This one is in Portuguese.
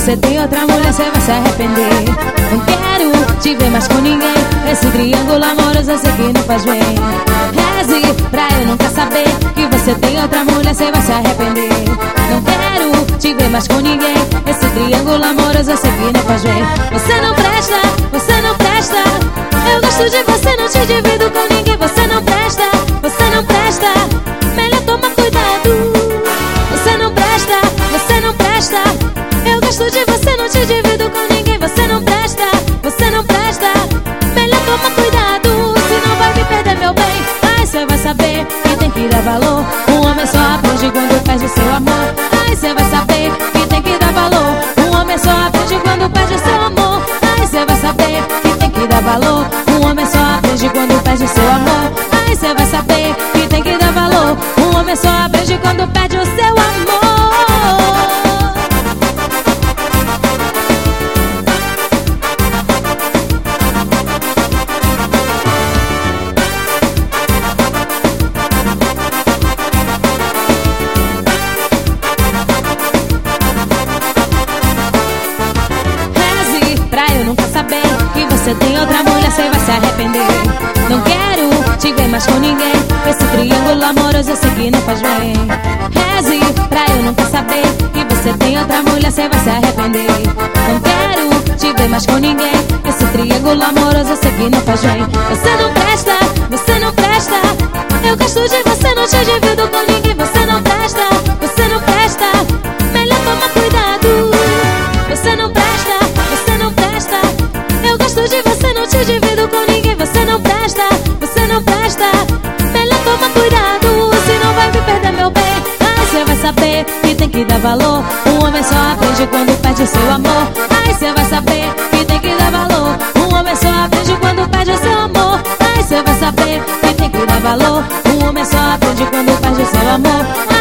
você tem outra mulher, você vai se arrepender. Não quero te ver mais com ninguém. Esse triângulo amoroso eu sei que não faz bem. Reze pra eu nunca saber que você tem outra mulher, você vai se arrepender. Não quero te ver mais com ninguém. Esse triângulo amoroso eu sei que não faz bem. Você não presta, você não presta. Eu gosto de você, não te divido com ninguém. Você não presta, você não presta. Melhor tomar cuidado. Você não presta, você não presta. Eu gosto de você, não te divido com ninguém. Você não presta, você não presta. Melhor tomar cuidado, senão vai me perder, meu bem. Ai, cê vai saber que tem que dar valor. Um homem só aprende quando perde seu amor. Ai, cê vai saber que tem que dar valor. Um homem só aprende quando perde seu amor. Ai, cê vai saber que tem que dar valor. Um homem só aprende quando perde seu amor. Ai, cê vai saber que tem que dar valor. Um homem só aprende quando perde o seu amor. Você tem outra mulher, você vai se arrepender. Não quero te ver mais com ninguém. Esse triângulo amoroso eu sei que não faz bem. Reze pra eu nunca saber que você tem outra mulher, você vai se arrepender. Não quero te ver mais com ninguém. Esse triângulo amoroso eu sei que não faz bem. Você não presta, você não presta. Eu gosto de você, não te divido com ninguém. Você não presta, você não presta. Melhor tomar cuidado. Você não presta, você não presta. Eu gosto de você, não te divido com ninguém. Você não presta, você não presta. Melhor tomar cuidado, senão vai me perder, meu bem. Ai, cê vai saber que tem que dar valor. Um homem só aprende quando perde seu amor. Ai, cê vai saber que tem que dar valor. Um homem só aprende quando perde seu amor. Ai, cê vai saber que tem que dar valor. Um homem só aprende quando perde seu amor.